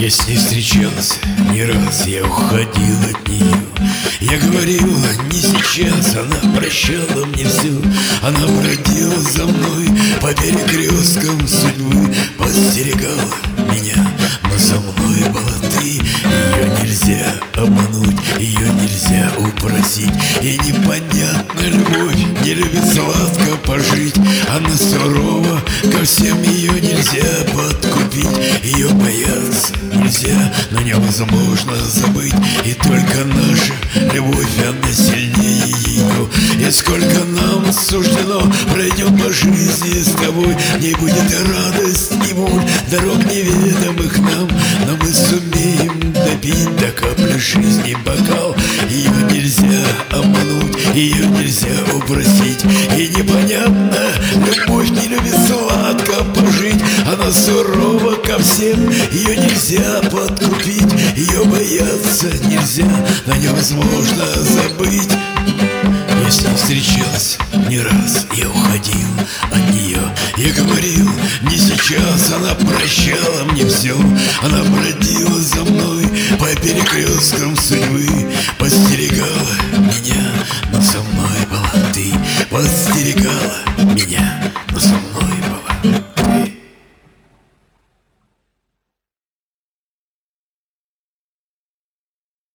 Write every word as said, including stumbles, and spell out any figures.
Я с ней встречался, не раз я уходил от нее. Я говорил, не сейчас, она прощала мне все. Она бродила за мной по перекресткам судьбы, подстерегала меня, но со мной была ты. Ее нельзя обмануть, ее нельзя упросить. И непонятна любовь, не любит сладко пожить. Она сурова ко всем, ее нельзя подкупить. Ее бояться нельзя, но невозможно забыть. И только наша любовь, она сильнее ее. И сколько нам суждено, пройдем по жизни с тобой. Не будет и радость, и боль, дорог неведомых нам, но мы сумеем допить до капли жизни бокал. Ее нельзя обмануть, ее нельзя упросить. И непонятно, любовь не любит сладко пожить. Она сурова ко всем, ее нельзя подкупить. Ее бояться нельзя, но невозможно забыть. Я с ней встречался, не раз я уходил от нее. Я говорил, не сейчас, она прощала мне все. Она бродила за мной по перекресткам судьбы, подстерегала меня, но со мной была ты. Подстерегала меня, но со мной